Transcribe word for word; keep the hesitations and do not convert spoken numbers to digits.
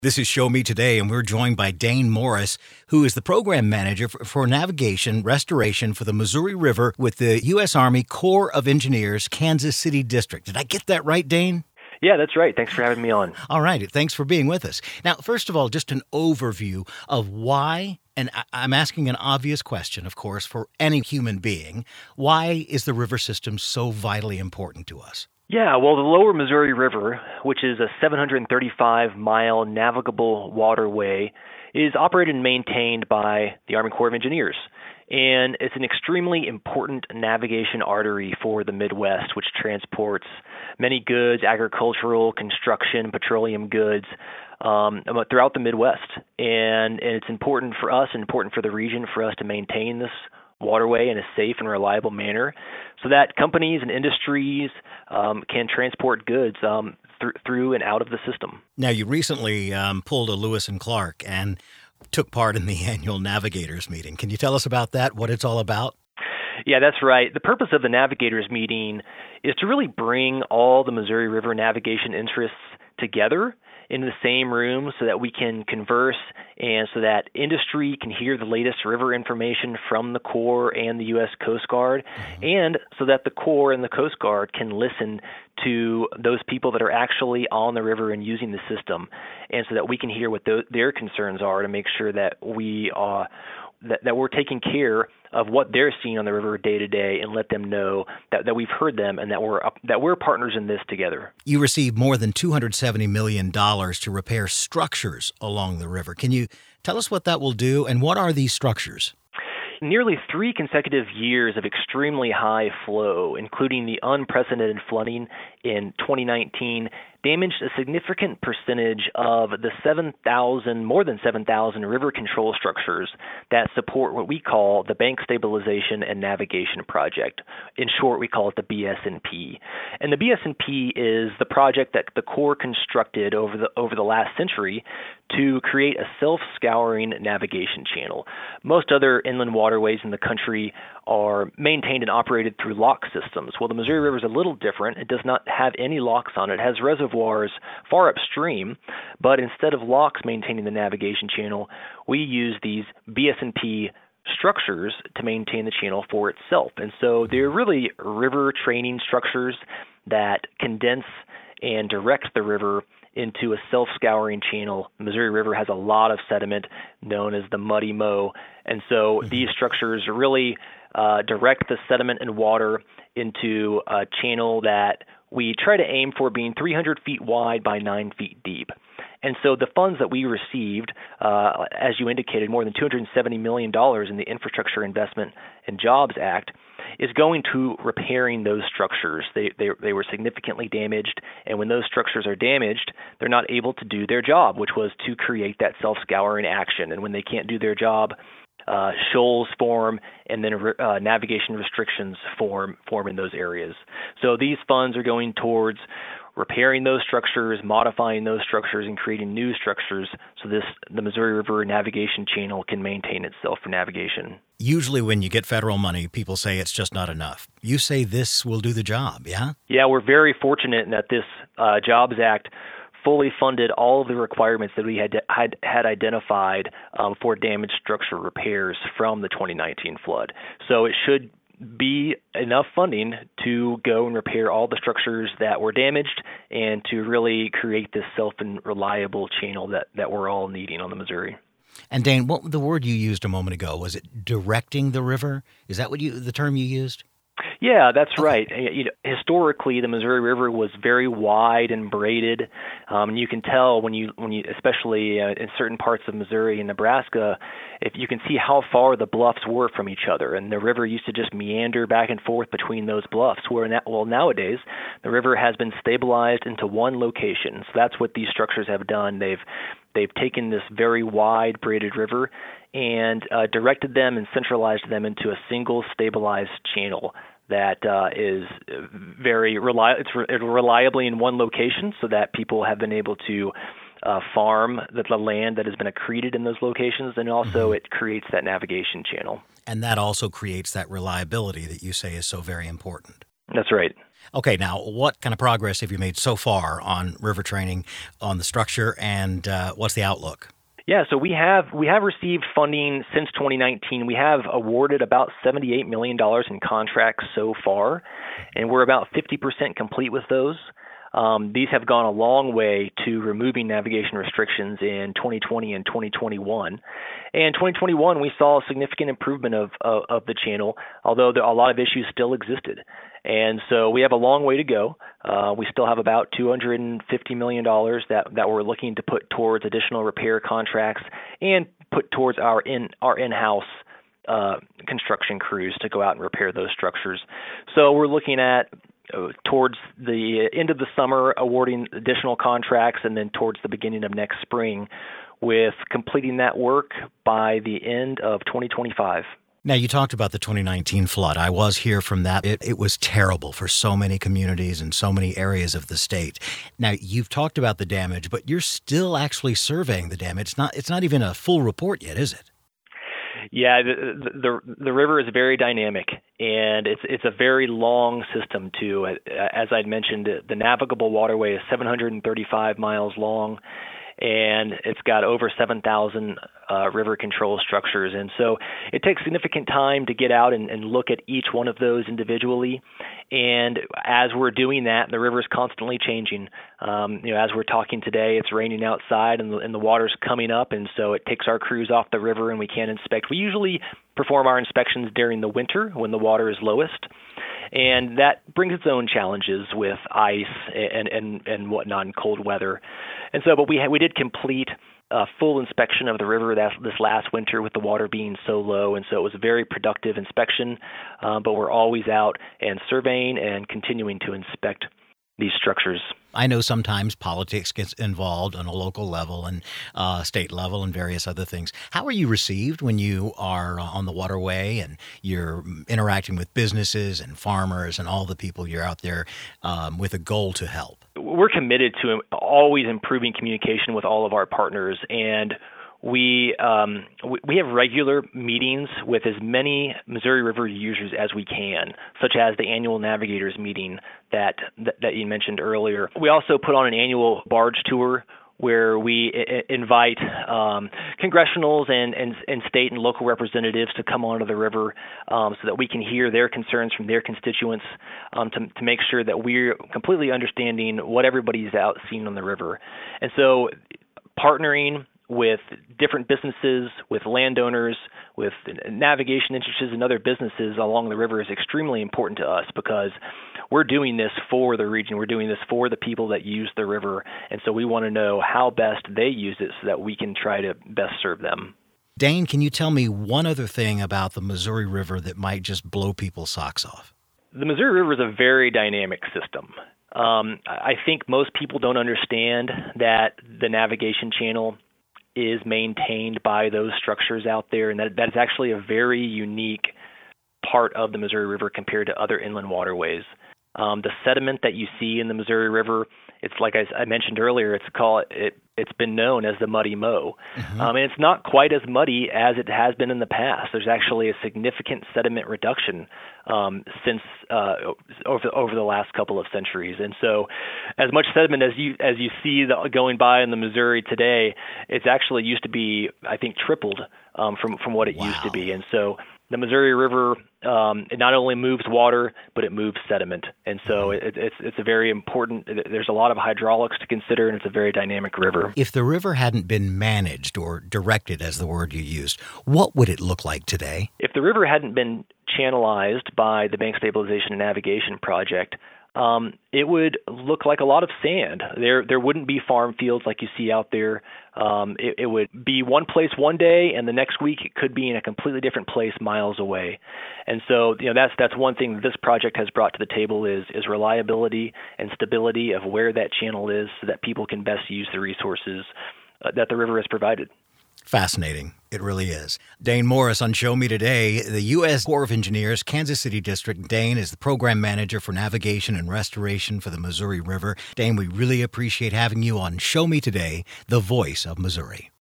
This is Show Me Today, and we're joined by Dane Morris, who is the program manager for, for navigation restoration for the Missouri River with the U S Army Corps of Engineers, Kansas City District. Did I get that right, Dane? Yeah, that's right. Thanks for having me on. All right. Thanks for being with us. Now, first of all, just an overview of why, and I'm asking an obvious question, of course, for any human being, why is the river system so vitally important to us? Yeah, well, the Lower Missouri River, which is a seven hundred thirty-five mile navigable waterway, is operated and maintained by the Army Corps of Engineers. And it's an extremely important navigation artery for the Midwest, which transports many goods, agricultural, construction, petroleum goods, um, throughout the Midwest. And, and it's important for us and important for the region for us to maintain this waterway in a safe and reliable manner so that companies and industries um, can transport goods um, th- through and out of the system. Now, you recently um, pulled a Lewis and Clark and took part in the annual Navigators meeting. Can you tell us about that, what it's all about? Yeah, that's right. The purpose of the Navigators meeting is to really bring all the Missouri River navigation interests together in the same room so that we can converse and so that industry can hear the latest river information from the Corps and the U S Coast Guard, mm-hmm. and so that the Corps and the Coast Guard can listen to those people that are actually on the river and using the system, and so that we can hear what th- their concerns are to make sure that we uh, that, that we're taking care of what they're seeing on the river day to day, and let them know that, that we've heard them and that we're up, that we're partners in this together. You received more than two hundred seventy million dollars to repair structures along the river. Can you tell us what that will do, and what are these structures? Nearly three consecutive years of extremely high flow, including the unprecedented flooding in twenty nineteen, damaged a significant percentage of the seven thousand, more than seven thousand river control structures that support what we call the Bank Stabilization and Navigation Project. In short, we call it the B S N P. And the B S N P is the project that the Corps constructed over the over the last century to create a self-scouring navigation channel. Most other inland waterways in the country are maintained and operated through lock systems. Well, the Missouri River is a little different. It does not have any locks on it. It has reservoirs far upstream, but instead of locks maintaining the navigation channel, we use these B S N P structures to maintain the channel for itself. And so they're really river training structures that condense and direct the river into a self-scouring channel. The Missouri River has a lot of sediment known as the muddy mow, and so mm-hmm. these structures really uh, direct the sediment and water into a channel that we try to aim for being three hundred feet wide by nine feet deep. And so the funds that we received, uh, as you indicated, more than two hundred seventy million dollars in the Infrastructure Investment and Jobs Act, is going to repairing those structures. They, they they were significantly damaged, and when those structures are damaged, they're not able to do their job, which was to create that self-scouring action. And when they can't do their job, uh, shoals form, and then uh, navigation restrictions form form in those areas. So these funds are going towards repairing those structures, modifying those structures, and creating new structures so this the Missouri River navigation channel can maintain itself for navigation. Usually when you get federal money, people say it's just not enough. You say this will do the job, yeah? Yeah, we're very fortunate in that this uh, Jobs Act fully funded all of the requirements that we had had, had identified um, for damaged structure repairs from the twenty nineteen flood. So it should be enough funding to go and repair all the structures that were damaged and to really create this self and reliable channel that, that we're all needing on the Missouri. And Dane, what the word you used a moment ago, was it directing the river? Is that what you the term you used? Yeah, that's okay. right. You know, historically, the Missouri River was very wide and braided, um, and you can tell when you, when you, especially uh, in certain parts of Missouri and Nebraska, if you can see how far the bluffs were from each other, and the river used to just meander back and forth between those bluffs. Where na- well, nowadays the river has been stabilized into one location. So that's what these structures have done. They've they've taken this very wide braided river and uh, directed them and centralized them into a single stabilized channel that uh, is very reli- it's re- reliably in one location, so that people have been able to uh, farm the, the land that has been accreted in those locations, and also mm-hmm. it creates that navigation channel. And that also creates that reliability that you say is so very important. That's right. Okay, now what kind of progress have you made so far on river training, on the structure, and uh, what's the outlook? Yeah, so we have we have received funding since twenty nineteen. We have awarded about seventy-eight million dollars in contracts so far, and we're about fifty percent complete with those. Um, these have gone a long way to removing navigation restrictions in twenty twenty and twenty twenty-one. And twenty twenty-one, we saw a significant improvement of, of, of the channel, although there, a lot of issues still existed. And so we have a long way to go. Uh, we still have about two hundred fifty million dollars that, that we're looking to put towards additional repair contracts and put towards our in our in-house uh, construction crews to go out and repair those structures. So we're looking at towards the end of the summer, awarding additional contracts, and then towards the beginning of next spring, with completing that work by the end of twenty twenty-five. Now, you talked about the twenty nineteen flood. I was here from that. It, it was terrible for so many communities and so many areas of the state. Now, you've talked about the damage, but you're still actually surveying the damage. It's not, it's not even a full report yet, is it? Yeah, the, the the river is very dynamic, and it's it's a very long system too. As I'd mentioned, the navigable waterway is seven hundred thirty-five miles long, and it's got over seven thousand uh, river control structures. And so it takes significant time to get out and, and look at each one of those individually. And as we're doing that, the river is constantly changing. Um, you know, as we're talking today, it's raining outside and the, and the water's coming up, and so it takes our crews off the river and we can't inspect. We usually perform our inspections during the winter when the water is lowest. And that brings its own challenges with ice and, and, and whatnot in cold weather. And so, but we ha- we did complete a full inspection of the river that, this last winter with the water being so low. And so it was a very productive inspection, uh, but we're always out and surveying and continuing to inspect these structures. I know sometimes politics gets involved on a local level and uh, state level and various other things. How are you received when you are on the waterway and you're interacting with businesses and farmers and all the people you're out there um, with a goal to help? We're committed to always improving communication with all of our partners, and We um, we have regular meetings with as many Missouri River users as we can, such as the annual Navigators meeting that that, that you mentioned earlier. We also put on an annual barge tour where we I- invite um, congressionals and, and, and state and local representatives to come onto the river um, so that we can hear their concerns from their constituents um, to, to make sure that we're completely understanding what everybody's out seeing on the river. And so partnering with different businesses, with landowners, with navigation interests and other businesses along the river is extremely important to us because we're doing this for the region. We're doing this for the people that use the river. And so we want to know how best they use it so that we can try to best serve them. Dane, can you tell me one other thing about the Missouri River that might just blow people's socks off? The Missouri River is a very dynamic system. Um, I think most people don't understand that the navigation channel is maintained by those structures out there, and that that is actually a very unique part of the Missouri River compared to other inland waterways. Um, the sediment that you see in the Missouri River, it's like I, I mentioned earlier, it's called it. It's been known as the Muddy Mow, mm-hmm. um, and it's not quite as muddy as it has been in the past. There's actually a significant sediment reduction um, since uh, over over the last couple of centuries. And so, as much sediment as you as you see the, going by in the Missouri today, it's actually used to be, I think, tripled um, from from what it wow. used to be. And so, the Missouri River, um, it not only moves water, but it moves sediment. And so it, it's it's a very important, there's a lot of hydraulics to consider, and it's a very dynamic river. If the river hadn't been managed or directed, as the word you used, what would it look like today? If the river hadn't been channelized by the Bank Stabilization and Navigation Project, Um, it would look like a lot of sand. There there wouldn't be farm fields like you see out there. Um, it, it would be one place one day, and the next week it could be in a completely different place miles away. And so, you know, that's that's one thing that this project has brought to the table is is reliability and stability of where that channel is, so that people can best use the resources uh, that the river has provided. Fascinating. It really is. Dane Morris on Show Me Today, the U S Corps of Engineers, Kansas City District. Dane is the program manager for navigation and restoration for the Missouri River. Dane, we really appreciate having you on Show Me Today, the voice of Missouri.